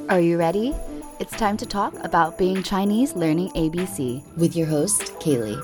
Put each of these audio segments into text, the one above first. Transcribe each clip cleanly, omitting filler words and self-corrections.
Are you ready? It's time to talk about being Chinese learning ABC with your host, Kaylee.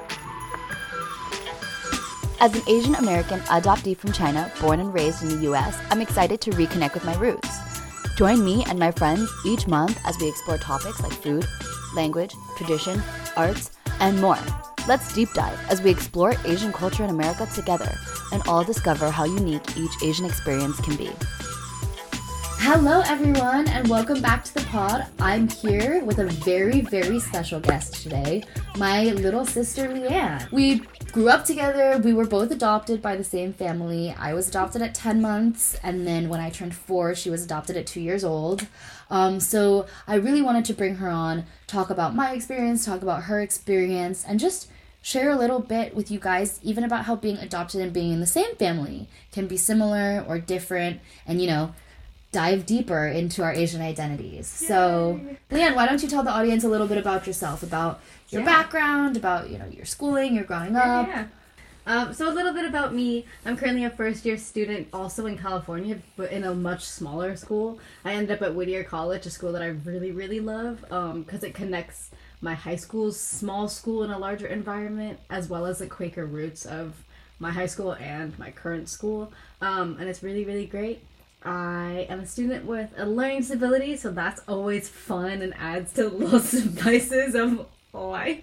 As an Asian American adoptee from China, born and raised in the US, I'm excited to reconnect with my roots. Join me and my friends each month as we explore topics like food, language, tradition, arts, and more. Let's deep dive as we explore Asian culture in America together and all discover how unique each Asian experience can be. Hello everyone and welcome back to the pod. I'm here with a very, very special guest today, my little sister Leanne. We grew up together. We were both adopted by the same family. I was adopted at 10 months, and then when I turned 4, she was adopted at 2 years old. So I really wanted to bring her on, talk about my experience, talk about her experience, and just share a little bit with you guys, even about how being adopted and being in the same family can be similar or different, and dive deeper into our Asian identities. Yay. So, Leanne, why don't you tell the audience a little bit about yourself, about your background, about your schooling, your growing up. So a little bit about me. I'm currently a first-year student also in California, but in a much smaller school. I ended up at Whittier College, a school that I really, really love because it connects my high school's small school in a larger environment, as well as the Quaker roots of my high school and my current school. And it's really, really great. I am a student with a learning disability, so that's always fun and adds to the little spices of life.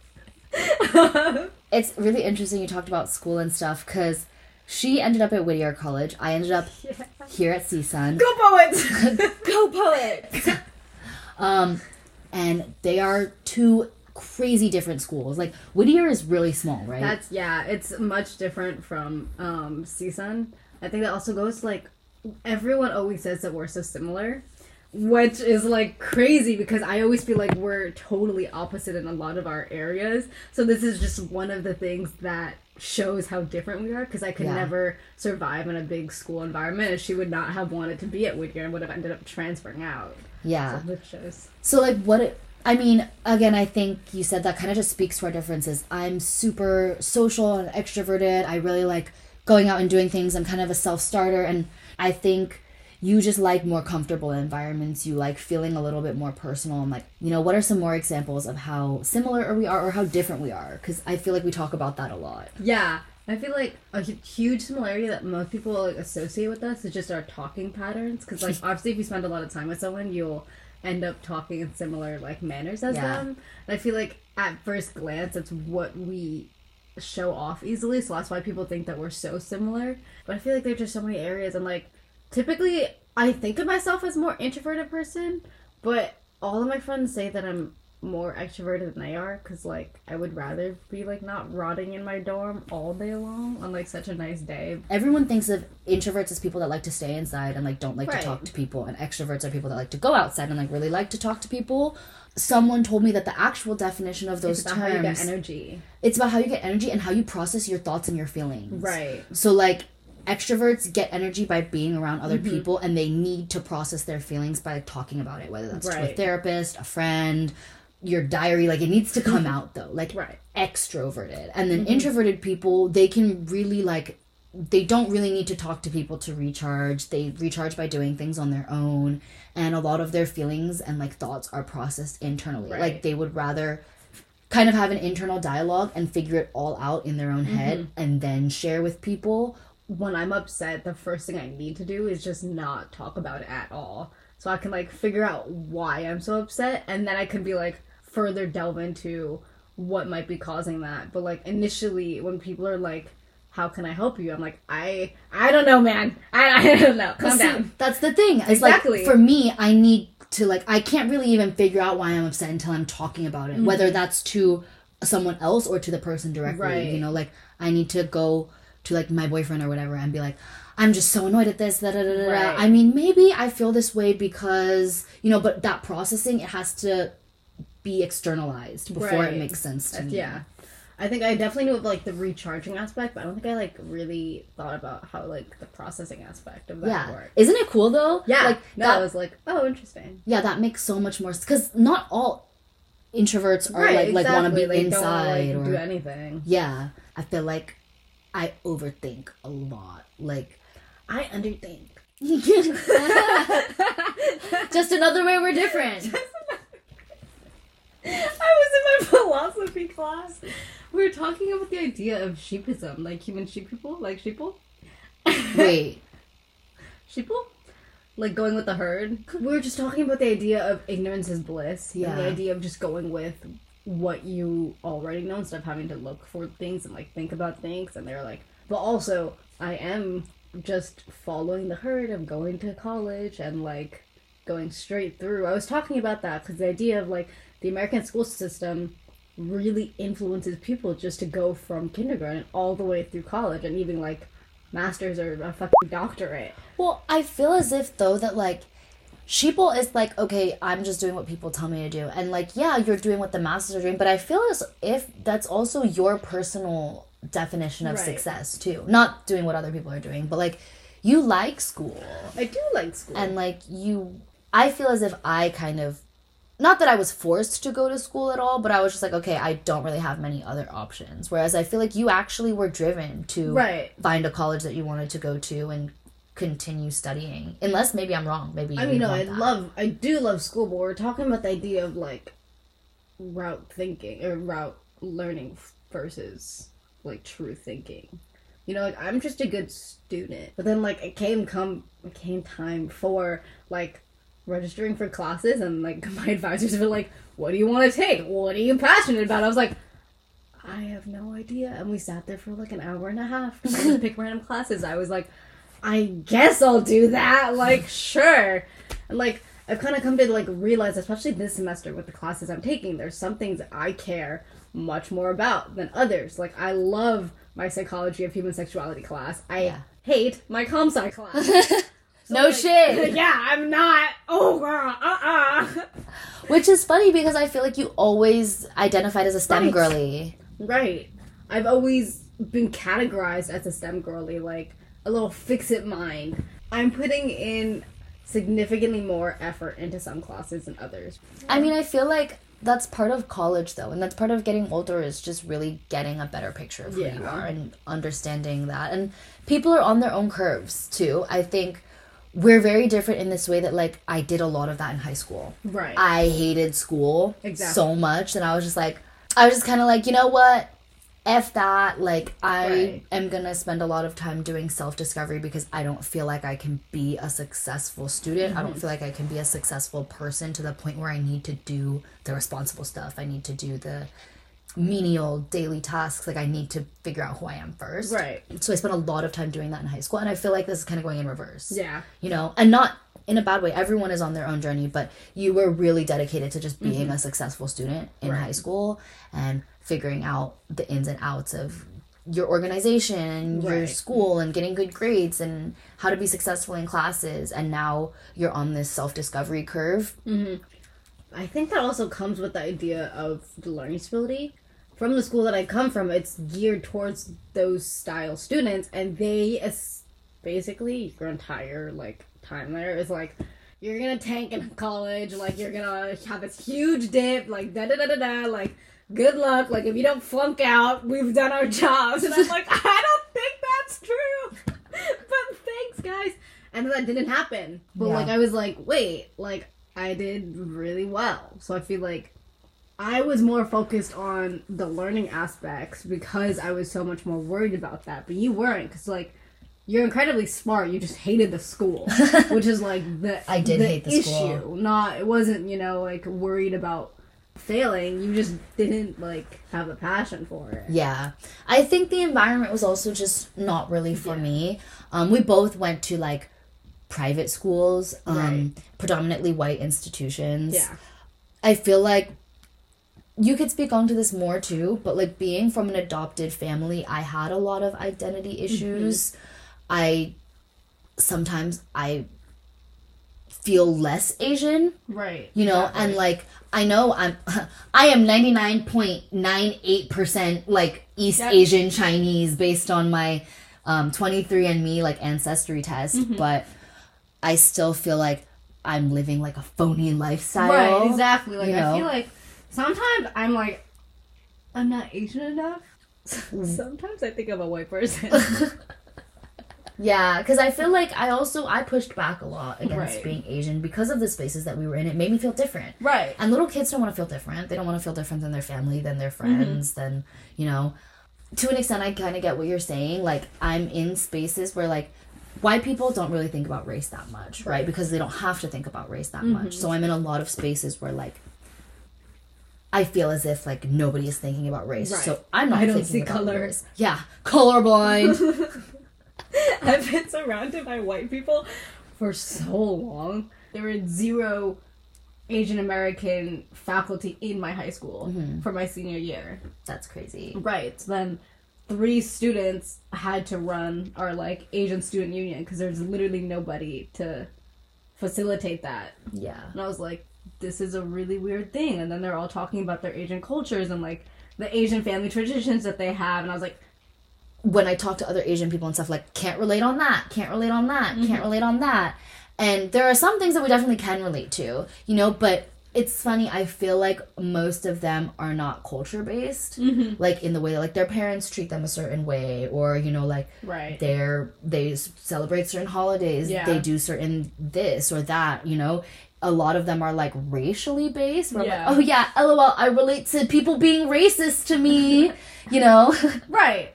It's really interesting you talked about school and stuff, because she ended up at Whittier College. I ended up here at CSUN. Go Poets! Go Poets! And they are two crazy different schools. Like, Whittier is really small, right? It's much different from CSUN. I think that also goes to, everyone always says that we're so similar, which is crazy because I always feel like we're totally opposite in a lot of our areas. So this is just one of the things that shows how different we are, because I could never survive in a big school environment, and she would not have wanted to be at Whittier and would have ended up transferring out. Yeah. So this shows. So again, I think you said that kind of just speaks to our differences. I'm super social and extroverted. I really like going out and doing things. I'm kind of a self-starter, and I think you just like more comfortable environments. You like feeling a little bit more personal. And what are some more examples of how similar we are or how different we are? Because I feel like we talk about that a lot. Yeah. I feel like a huge similarity that most people associate with us is just our talking patterns. Because obviously if you spend a lot of time with someone, you'll end up talking in similar manners as them. And I feel like at first glance, it's what we show off easily, so that's why people think that we're so similar. But I feel like there's just so many areas, and typically I think of myself as a more introverted person, but all of my friends say that I'm more extroverted than they are, because I would rather be not rotting in my dorm all day long on such a nice day. Everyone thinks of introverts as people that like to stay inside and don't like to talk to people, and extroverts are people that like to go outside and really like to talk to people. Someone told me that the actual definition of those terms... It's about how you get energy. It's about how you get energy and how you process your thoughts and your feelings. Right. So, extroverts get energy by being around other people, and they need to process their feelings by talking about it, whether that's to a therapist, a friend, your diary. It needs to come out, though. Extroverted. And then introverted people, they can really, they don't really need to talk to people to recharge. They recharge by doing things on their own. And a lot of their feelings and thoughts are processed internally. Right. They would rather kind of have an internal dialogue and figure it all out in their own head and then share with people. When I'm upset, the first thing I need to do is just not talk about it at all. So I can figure out why I'm so upset, and then I can be further delve into what might be causing that. But initially when people are how can I help you? I'm I don't know, man. I don't know. Calm down. That's the thing. It's exactly. For me, I need to I can't really even figure out why I'm upset until I'm talking about it. Whether that's to someone else or to the person directly. Right. I need to go to my boyfriend or whatever and be I'm just so annoyed at this, da da da da. Right. I mean, maybe I feel this way because, but that processing, it has to be externalized before it makes sense to me. Yeah. I think I definitely knew of the recharging aspect, but I don't think I really thought about how the processing aspect of that works. Isn't it cool though? Yeah. I was oh, interesting. Yeah, that makes so much more sense, because not all introverts are exactly. want to be inside don't or do anything. Yeah, I feel I overthink a lot. I underthink. Just another way we're different. I was in my philosophy class. We were talking about the idea of sheepism, like human sheep people, like sheeple. Wait. Sheeple? Like going with the herd. We were just talking about the idea of ignorance is bliss. Yeah. And the idea of just going with what you already know instead of having to look for things and like think about things. And they're like, but also I am just following the herd of going to college and like going straight through. I was talking about that because the idea of like the American school system really influences people just to go from kindergarten all the way through college and even like masters or a fucking doctorate. Well, I feel as if though that like sheeple is like, okay, I'm just doing what people tell me to do, and like, yeah, you're doing what the masses are doing, but I feel as if that's also your personal definition of success too. Not doing what other people are doing, but like you like school. I do like school. And like I feel as if I kind of, not that I was forced to go to school at all, but I was just like, okay, I don't really have many other options. Whereas I feel like you actually were driven to find a college that you wanted to go to and continue studying. Unless maybe I'm wrong. Maybe I mean, no, I do love school, but we're talking about the idea of like route thinking or route learning versus like true thinking. You know, like I'm just a good student, but then like it came time for like registering for classes, and like my advisors were like, what do you want to take? What are you passionate about? I was like, I have no idea. And we sat there for like an hour and a half trying to pick random classes. I was like, I guess I'll do that. Like, sure. And like, I've kind of come to like realize, especially this semester with the classes I'm taking, there's some things I care much more about than others. Like, I love my psychology of human sexuality class. I hate my comp-sci class. So, no shit. Yeah, I'm not. Oh, girl. Which is funny because I feel like you always identified as a STEM girly. Right. I've always been categorized as a STEM girly, like a little fix-it mind. I'm putting in significantly more effort into some classes than others. I mean, I feel like that's part of college, though, and that's part of getting older is just really getting a better picture of who you are and understanding that. And people are on their own curves, too. I think we're very different in this way that, like, I did a lot of that in high school. Right. I hated school so much, and I was just kind of like, you know what? F that. Like, I am gonna spend a lot of time doing self-discovery because I don't feel like I can be a successful student. Mm-hmm. I don't feel like I can be a successful person to the point where I need to do the responsible stuff. I need to do the menial daily tasks. Like, I need to figure out who I am first. Right. So I spent a lot of time doing that in high school, and I feel like this is kind of going in reverse. Yeah. You know? And not in a bad way. Everyone is on their own journey, but you were really dedicated to just being a successful student in high school and figuring out the ins and outs of your organization and your school and getting good grades and how to be successful in classes. And now you're on this self-discovery curve. Mm-hmm. I think that also comes with the idea of the learning disability. From the school that I come from, it's geared towards those style students, and they basically your entire like time there is like, you're gonna tank in college, like you're gonna have this huge dip, like da-da-da-da-da, like good luck, like if you don't flunk out, we've done our jobs. And I'm like, I don't think that's true. But thanks, guys. And then that didn't happen. But like I was like, wait, like I did really well. So I feel like I was more focused on the learning aspects because I was so much more worried about that. But you weren't, because like you're incredibly smart. You just hated the school, which is like I did hate the issue. School. It wasn't, you know, like worried about failing. You just didn't like have a passion for it. Yeah, I think the environment was also just not really for me. We both went to like private schools, predominantly white institutions. Yeah, I feel like you could speak onto this more too, but like being from an adopted family, I had a lot of identity issues. Sometimes I feel less Asian, right? You know, and like I know I am 99.98% like East Asian Chinese based on my 23andMe like ancestry test, but I still feel like I'm living like a phony lifestyle. Right, exactly. Like, you know? I feel like sometimes I'm like, I'm not Asian enough. Sometimes I think I'm a white person. Yeah, because I feel like I pushed back a lot against Right. being Asian because of the spaces that we were in. It made me feel different. Right. And little kids don't want to feel different. They don't want to feel different than their family, than their friends, than, you know. To an extent, I kind of get what you're saying. Like, I'm in spaces where, like, white people don't really think about race that much, right? Because they don't have to think about race that much. So I'm in a lot of spaces where, like, I feel as if, like, nobody is thinking about race. Right. So I'm not I don't thinking see about color. race. Yeah, colorblind. I've been surrounded by white people for so long. There were 0 Asian American faculty in my high school for my senior year. That's crazy. Right. So then 3 students had to run our like Asian student union because there's literally nobody to facilitate that. Yeah. And I was like, this is a really weird thing. And then they're all talking about their Asian cultures and like the Asian family traditions that they have. And I was like, when I talk to other Asian people and stuff, like, can't relate on that, can't relate on that, can't relate on that. And there are some things that we definitely can relate to, you know, but it's funny, I feel like most of them are not culture-based, like, in the way, like, their parents treat them a certain way, or, you know, like, right. they celebrate certain holidays, Yeah. they do certain this or that, you know. A lot of them are, like, racially based, where Yeah. I'm like, oh, yeah, LOL, I relate to people being racist to me, you know. Right.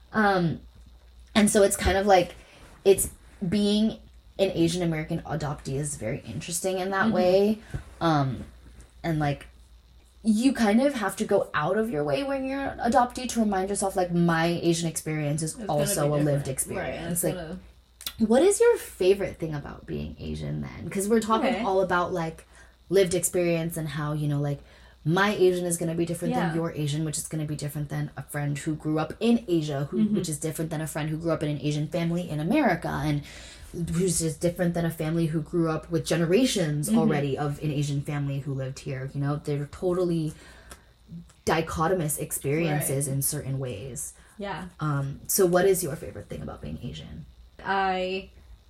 And so it's kind of like, it's being an Asian American adoptee is very interesting in that way. And like, you kind of have to go out of your way when you're an adoptee to remind yourself, like, my Asian experience is It's also gonna a be lived different. experience. Right. Like, what is your favorite thing about being Asian then? Because we're talking Okay. all about, like, lived experience and how, you know, like, my Asian is going to be different Yeah. than your Asian, which is going to be different than a friend who grew up in Asia, which is different than a friend who grew up in an Asian family in America, and who's just different than a family who grew up with generations already of an Asian family who lived here. You know, they're totally dichotomous experiences in certain ways. Yeah. So what is your favorite thing about being Asian? I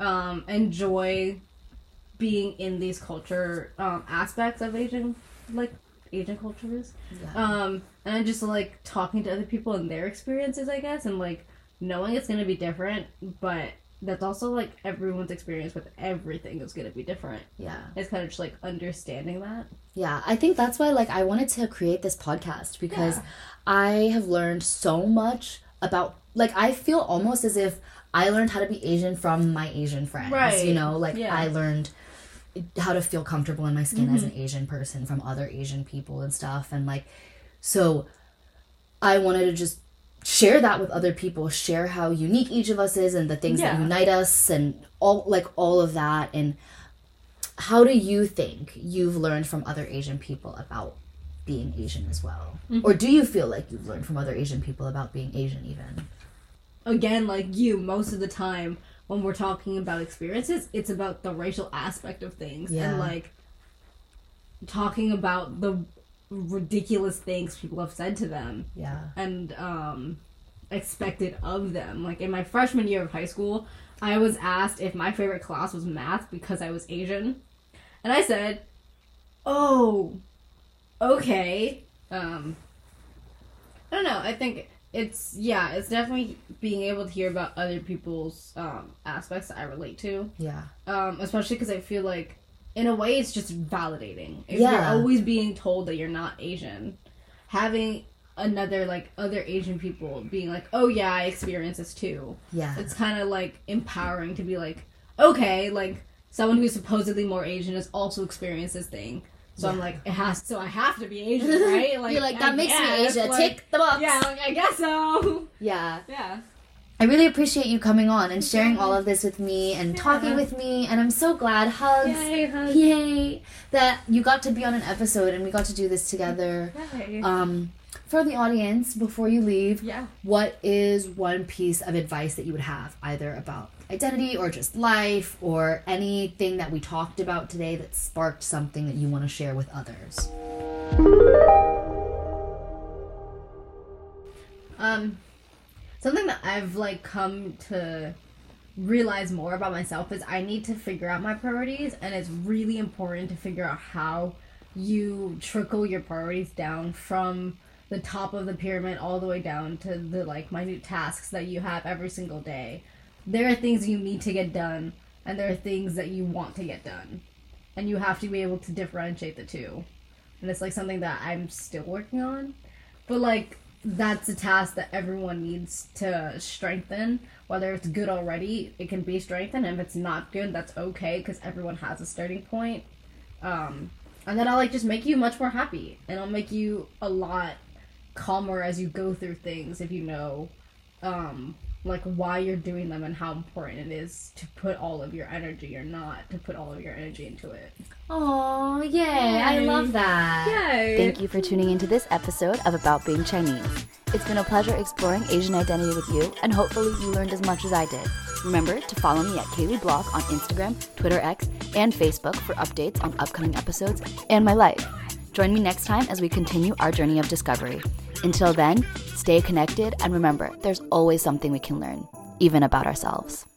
enjoy being in these culture aspects of Asian cultures. Yeah. And I just like talking to other people and their experiences, I guess, and like knowing it's gonna be different, but that's also like everyone's experience with everything is gonna be different. Yeah. It's kind of just like understanding that. Yeah, I think that's why, like, I wanted to create this podcast because Yeah. I have learned so much about, like, I feel almost as if I learned how to be Asian from my Asian friends. Right. You know, like, Yeah. I learned how to feel comfortable in my skin as an Asian person from other Asian people and stuff. And, like, so I wanted to just share that with other people, share how unique each of us is and the things that Yeah. unite us and all of that. And how do you think you've learned from other Asian people about being Asian as well? Or do you feel like you've learned from other Asian people about being Asian even? Again, like you, most of the time when we're talking about experiences, it's about the racial aspect of things. Yeah. And like talking about the ridiculous things people have said to them Yeah. and expected of them. Like in my freshman year of high school, I was asked if my favorite class was math because I was Asian. And I said, oh, okay. I don't know. I think it's definitely being able to hear about other people's aspects that I relate to. Yeah. Especially because I feel like, in a way, it's just validating. If Yeah. you're always being told that you're not Asian, having another, like, other Asian people being like, oh yeah, I experience this too. Yeah. It's kind of, like, empowering to be like, okay, like, someone who's supposedly more Asian has also experienced this thing. So I'm like, I have to be Asian, right? Like, You're like, I that makes me guess, Asia. like, Tick the box. Yeah, like, I guess so. Yeah. Yeah. I really appreciate you coming on and sharing all of this with me and talking with me. And I'm so glad, hugs. Yay, hugs. Yay, that you got to be on an episode and we got to do this together. Yay. For the audience, before you leave, Yeah. what is one piece of advice that you would have, either about identity or just life or anything that we talked about today that sparked something that you want to share with others? Something that I've like come to realize more about myself is I need to figure out my priorities, and it's really important to figure out how you trickle your priorities down from the top of the pyramid all the way down to the like minute tasks that you have every single day. there are things you need to get done, and there are things that you want to get done. And you have to be able to differentiate the two. And it's, like, something that I'm still working on. But, like, that's a task that everyone needs to strengthen. Whether it's good already, it can be strengthened. And if it's not good, that's okay, because everyone has a starting point. And then I'll, like, just make you much more happy. And I'll make you a lot calmer as you go through things if you know, like, why you're doing them and how important it is to put all of your energy or not to put all of your energy into it. Oh, yay. I love that. Yay. Thank you for tuning into this episode of About Being Chinese. It's been a pleasure exploring Asian identity with you, and hopefully you learned as much as I did. Remember to follow me at Kaylee Block on Instagram, Twitter X, and Facebook for updates on upcoming episodes and my life. Join me next time as we continue our journey of discovery. Until then, stay connected, and remember, there's always something we can learn, even about ourselves.